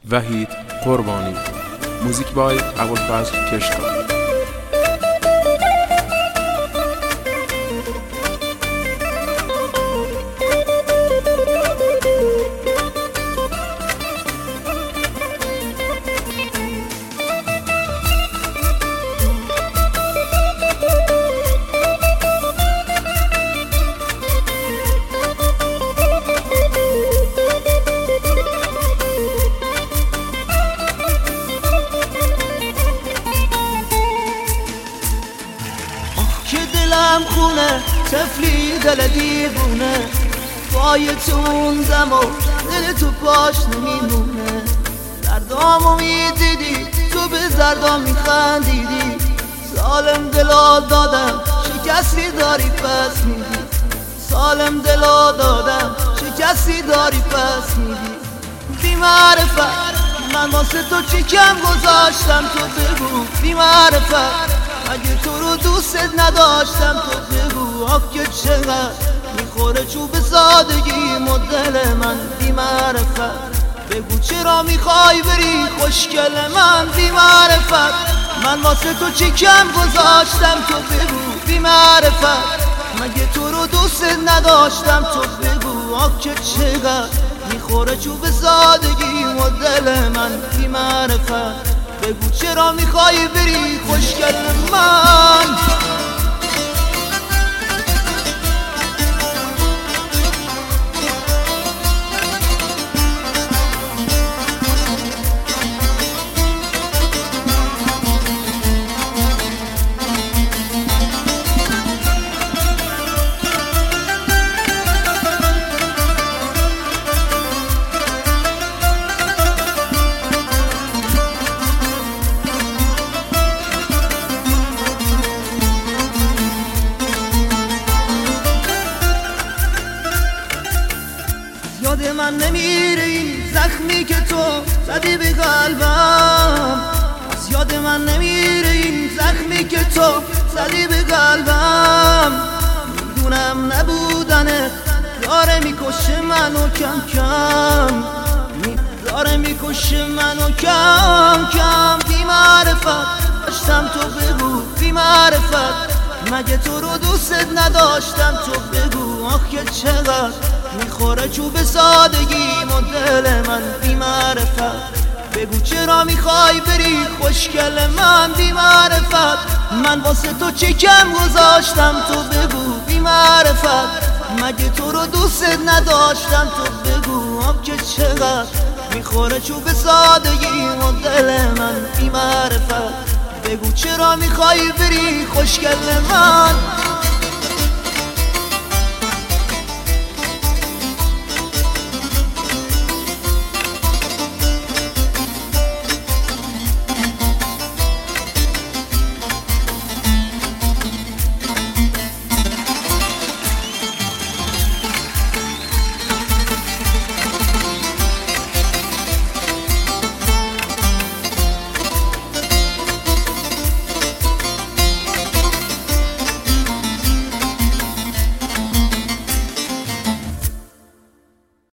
وحید قربانی. موزیک بای ابوالفضل کشکا. دلم خونه تفلی دل دیوونه پای تو موندم و دل تو پاش نمیمونه دردامو میدیدی تو به زردام میخندیدی سالم دلا دادم شکستی داری پس میدی سالم دلا دادم شکستی داری پس میدی بی معرفت من واسه تو چی کم گذاشتم تو بگو بی معرفت اگه تو رو دوستت نداشتم تو بگو آخ که چقدر میخوره چوب سادگی دل من بی معرفت بگو چرا میخوای بری خوشگل من بی معرفت من واسه تو چی کم گذاشتم تو بگو بی معرفت مگه تو رو دوستت نداشتم تو بگو آخ که چقدر میخوره چوب سادگی دل من بی معرفت بگو چرا میخوای بری خوشگل من یاد من نمیره این زخمی که تو زدی به قلبم از یاد من نمیره این زخمی که تو زدی به قلبم میدونم نبودنه داره میکشه منو کم کم داره میکشه منو کم کم بی معرفت داشتم تو بگو بی معرفت مگه تو رو دوستت نداشتم تو بگو آخ که چقدر میخوره چوب سادگی دل من بی معرفت بگو چرا میخوای بری خوشگل من بی معرفت من واسه تو چه کم گذاشتم تو بگو بی معرفت مگه تو رو دوستت نداشتم تو بگو آخ که چقدر میخوره چوب سادگی دل من بی معرفت بگو چرا میخوای بری خوشگل من